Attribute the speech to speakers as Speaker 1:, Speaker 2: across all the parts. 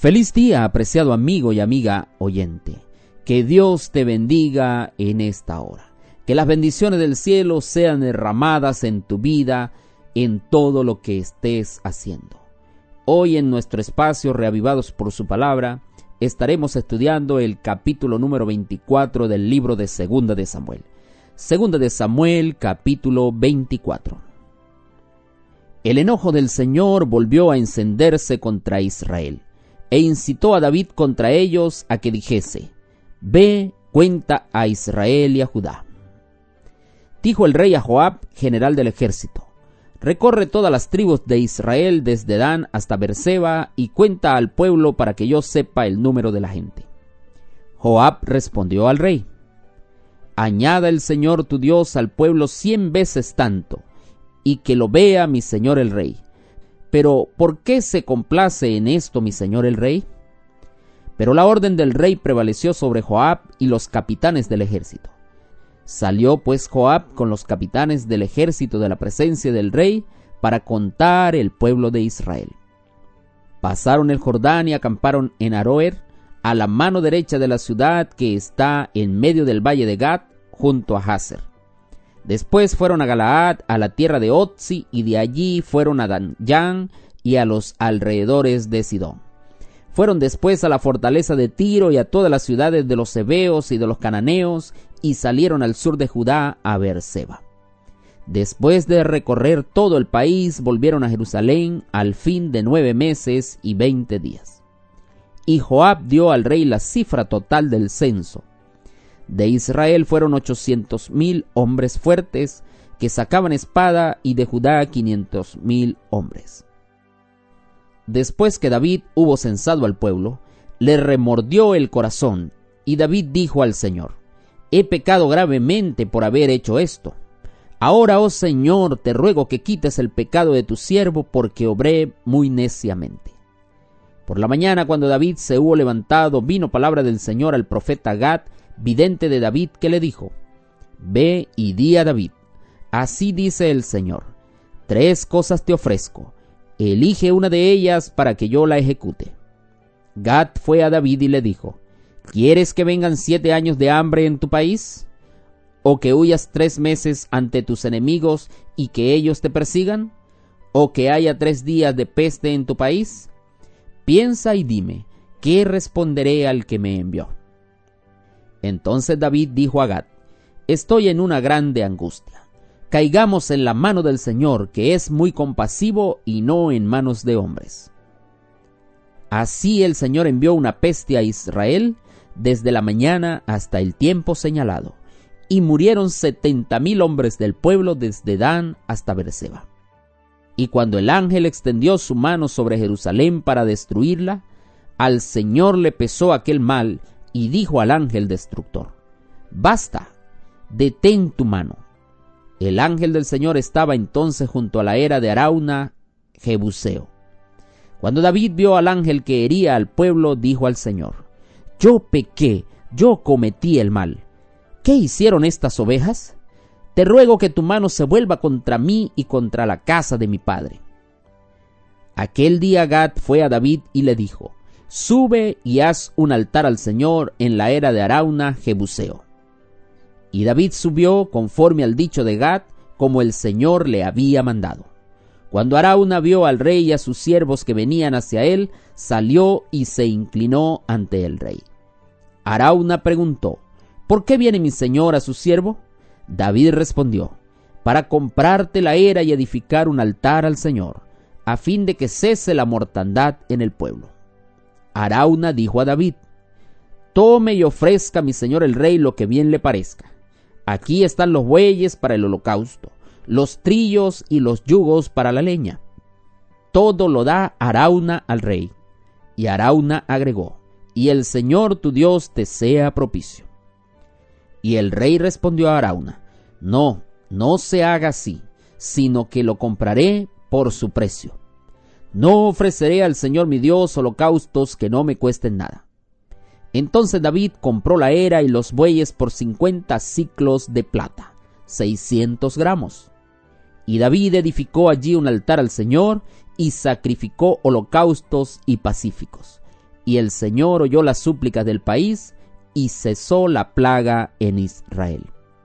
Speaker 1: Feliz día, apreciado amigo y amiga oyente. Que Dios te bendiga en esta hora. Que las bendiciones del cielo sean derramadas en tu vida, en todo lo que estés haciendo. Hoy en nuestro espacio Reavivados por su palabra, estaremos estudiando el capítulo número 24 del libro de Segunda de Samuel. Segunda de Samuel, capítulo 24. El enojo del Señor volvió a encenderse contra Israel, e incitó a David contra ellos a que dijese: Ve, cuenta a Israel y a Judá. Dijo el rey a Joab, general del ejército: Recorre todas las tribus de Israel desde Dan hasta Beerseba y cuenta al pueblo para que yo sepa el número de la gente. Joab respondió al rey: Añada el Señor tu Dios al pueblo 100 veces tanto, y que lo vea mi señor el rey. Pero ¿por qué se complace en esto mi señor el rey? Pero la orden del rey prevaleció sobre Joab y los capitanes del ejército. Salió pues Joab con los capitanes del ejército de la presencia del rey para contar el pueblo de Israel. Pasaron el Jordán y acamparon en Aroer, a la mano derecha de la ciudad que está en medio del valle de Gad, junto a Jazer. Después fueron a Galaad, a la tierra de Otzi, y de allí fueron a Danyán y a los alrededores de Sidón. Fueron después a la fortaleza de Tiro y a todas las ciudades de los heveos y de los cananeos, y salieron al sur de Judá a Beerseba. Después de recorrer todo el país, volvieron a Jerusalén al fin de 9 meses y 20 días. Y Joab dio al rey la cifra total del censo. De Israel fueron 800,000 hombres fuertes que sacaban espada, y de Judá 500,000 hombres. Después que David hubo censado al pueblo, le remordió el corazón, y David dijo al Señor: He pecado gravemente por haber hecho esto. Ahora, oh Señor, te ruego que quites el pecado de tu siervo, porque obré muy neciamente. Por la mañana, cuando David se hubo levantado, vino palabra del Señor al profeta Gad, vidente de David, que le dijo: Ve y di a David: Así dice el Señor, 3 cosas te ofrezco, elige una de ellas para que yo la ejecute. Gad fue a David y le dijo: ¿Quieres que vengan 7 años de hambre en tu país? ¿O que huyas 3 meses ante tus enemigos y que ellos te persigan? ¿O que haya 3 días de peste en tu país? Piensa y dime, ¿qué responderé al que me envió? Entonces David dijo a Gad: Estoy en una grande angustia. Caigamos en la mano del Señor, que es muy compasivo, y no en manos de hombres. Así el Señor envió una peste a Israel desde la mañana hasta el tiempo señalado, y murieron 70,000 hombres del pueblo desde Dan hasta Beerseba. Y cuando el ángel extendió su mano sobre Jerusalén para destruirla, al Señor le pesó aquel mal, y dijo al ángel destructor: Basta, detén tu mano. El ángel del Señor estaba entonces junto a la era de Arauna, Jebuseo. Cuando David vio al ángel que hería al pueblo, dijo al Señor: Yo pequé, yo cometí el mal. ¿Qué hicieron estas ovejas? Te ruego que tu mano se vuelva contra mí y contra la casa de mi padre. Aquel día Gad fue a David y le dijo: Sube y haz un altar al Señor en la era de Arauna, Jebuseo. Y David subió conforme al dicho de Gad, como el Señor le había mandado. Cuando Arauna vio al rey y a sus siervos que venían hacia él, salió y se inclinó ante el rey. Arauna preguntó: ¿Por qué viene mi señor a su siervo? David respondió: Para comprarte la era y edificar un altar al Señor, a fin de que cese la mortandad en el pueblo. Arauna dijo a David: Tome y ofrezca a mi señor el rey lo que bien le parezca. Aquí están los bueyes para el holocausto, los trillos y los yugos para la leña. Todo lo da Arauna al rey. Y Arauna agregó: Y el Señor tu Dios te sea propicio. Y el rey respondió a Arauna: No, no se haga así, sino que lo compraré por su precio. No ofreceré al Señor mi Dios holocaustos que no me cuesten nada. Entonces David compró la era y los bueyes por 50 siclos de plata, 600 gramos. Y David edificó allí un altar al Señor y sacrificó holocaustos y pacíficos. y el Señor oyó las súplicas del país y cesó la plaga en Israel.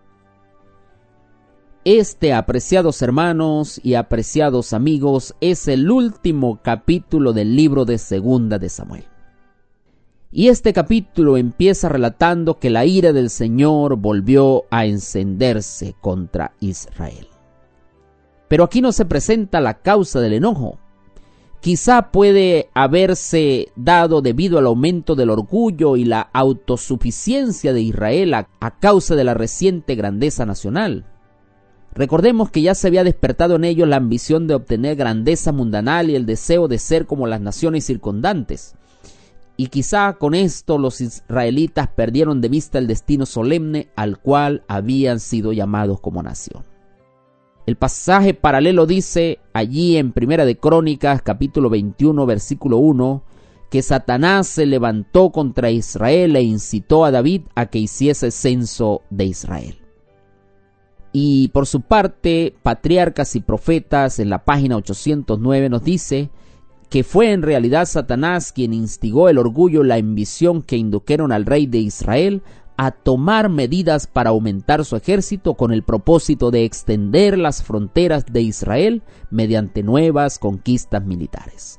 Speaker 1: Este, apreciados hermanos y apreciados amigos, es el último capítulo del libro de Segunda de Samuel. Y este capítulo empieza relatando que la ira del Señor volvió a encenderse contra Israel. Pero aquí no se presenta la causa del enojo. Quizá puede haberse dado debido al aumento del orgullo y la autosuficiencia de Israel a causa de la reciente grandeza nacional. Recordemos que ya se había despertado en ellos la ambición de obtener grandeza mundanal y el deseo de ser como las naciones circundantes. Y quizá con esto los israelitas perdieron de vista el destino solemne al cual habían sido llamados como nación. El pasaje paralelo dice allí en Primera de Crónicas, capítulo 21, versículo 1, que Satanás se levantó contra Israel e incitó a David a que hiciese censo de Israel. Y por su parte, Patriarcas y Profetas, en la página 809, nos dice que fue en realidad Satanás quien instigó el orgullo y la ambición que indujeron al rey de Israel a tomar medidas para aumentar su ejército con el propósito de extender las fronteras de Israel mediante nuevas conquistas militares.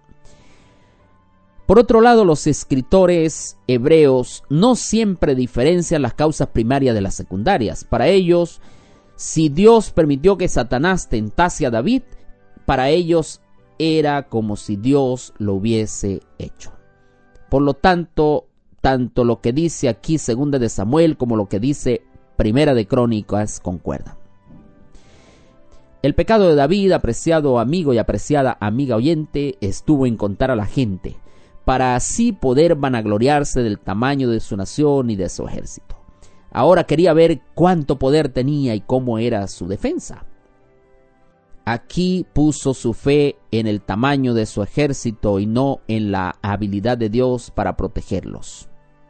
Speaker 1: Por otro lado, los escritores hebreos no siempre diferencian las causas primarias de las secundarias. Para ellos, si Dios permitió que Satanás tentase a David, para ellos era como si Dios lo hubiese hecho. Por lo tanto lo que dice aquí Segunda de Samuel como lo que dice Primera de Crónicas concuerdan. El pecado de David, apreciado amigo y apreciada amiga oyente, estuvo en contar a la gente, para así poder vanagloriarse del tamaño de su nación y de su ejército. Ahora quería ver cuánto poder tenía y cómo era su defensa. Aquí puso su fe en el tamaño de su ejército y no en la habilidad de Dios para protegerlos.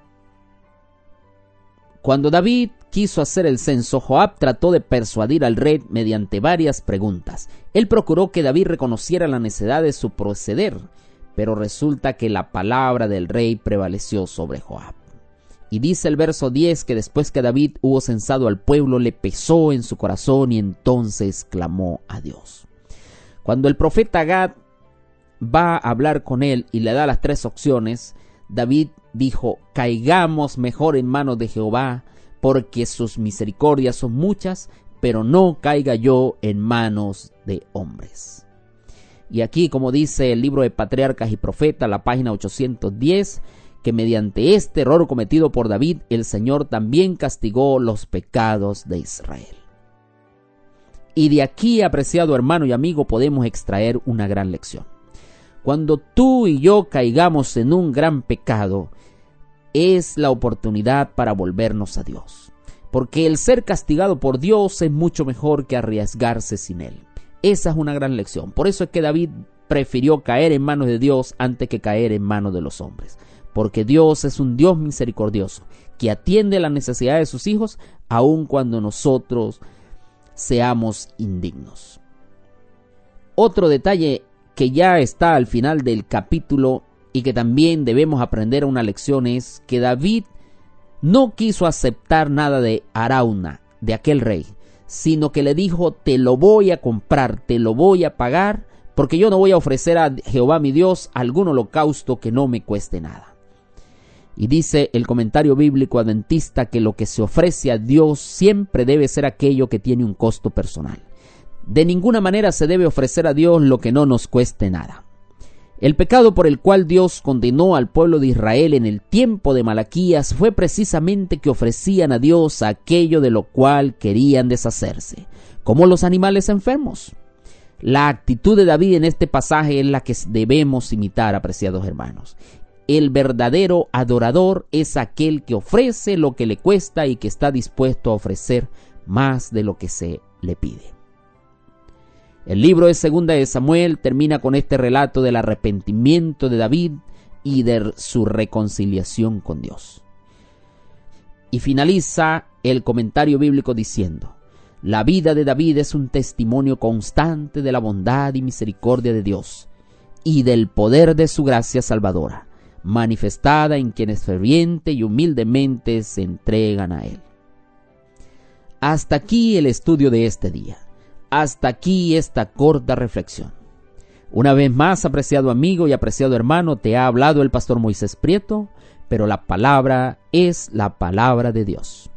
Speaker 1: Cuando David quiso hacer el censo, Joab trató de persuadir al rey mediante varias preguntas. Él procuró que David reconociera la necedad de su proceder, pero resulta que la palabra del rey prevaleció sobre Joab. Y dice el verso 10 que después que David hubo censado al pueblo, le pesó en su corazón y entonces clamó a Dios. Cuando el profeta Gad va a hablar con él y le da las tres opciones, David dijo: caigamos mejor en manos de Jehová, porque sus misericordias son muchas, pero no caiga yo en manos de hombres. Y aquí, como dice el libro de Patriarcas y Profetas, la página 810, que mediante este error cometido por David, el Señor también castigó los pecados de Israel. Y de aquí, apreciado hermano y amigo, podemos extraer una gran lección. Cuando tú y yo caigamos en un gran pecado, es la oportunidad para volvernos a Dios. Porque el ser castigado por Dios es mucho mejor que arriesgarse sin Él. Esa es una gran lección. Por eso es que David prefirió caer en manos de Dios antes que caer en manos de los hombres. Porque Dios es un Dios misericordioso, que atiende las necesidades de sus hijos, aun cuando nosotros seamos indignos. Otro detalle que ya está al final del capítulo y que también debemos aprender una lección es que David no quiso aceptar nada de Arauna, de aquel rey, sino que le dijo: te lo voy a comprar, te lo voy a pagar, porque yo no voy a ofrecer a Jehová mi Dios algún holocausto que no me cueste nada. Y dice el comentario bíblico adventista que lo que se ofrece a Dios siempre debe ser aquello que tiene un costo personal. De ninguna manera se debe ofrecer a Dios lo que no nos cueste nada. El pecado por el cual Dios condenó al pueblo de Israel en el tiempo de Malaquías fue precisamente que ofrecían a Dios aquello de lo cual querían deshacerse, como los animales enfermos. La actitud de David en este pasaje es la que debemos imitar, apreciados hermanos. El verdadero adorador es aquel que ofrece lo que le cuesta y que está dispuesto a ofrecer más de lo que se le pide. El libro de Segunda de Samuel termina con este relato del arrepentimiento de David y de su reconciliación con Dios. Y finaliza el comentario bíblico diciendo: la vida de David es un testimonio constante de la bondad y misericordia de Dios y del poder de su gracia salvadora, manifestada en quienes ferviente y humildemente se entregan a Él. Hasta aquí el estudio de este día. Hasta aquí esta corta reflexión. Una vez más, apreciado amigo y apreciado hermano, te ha hablado el pastor Moisés Prieto, pero la palabra es la palabra de Dios.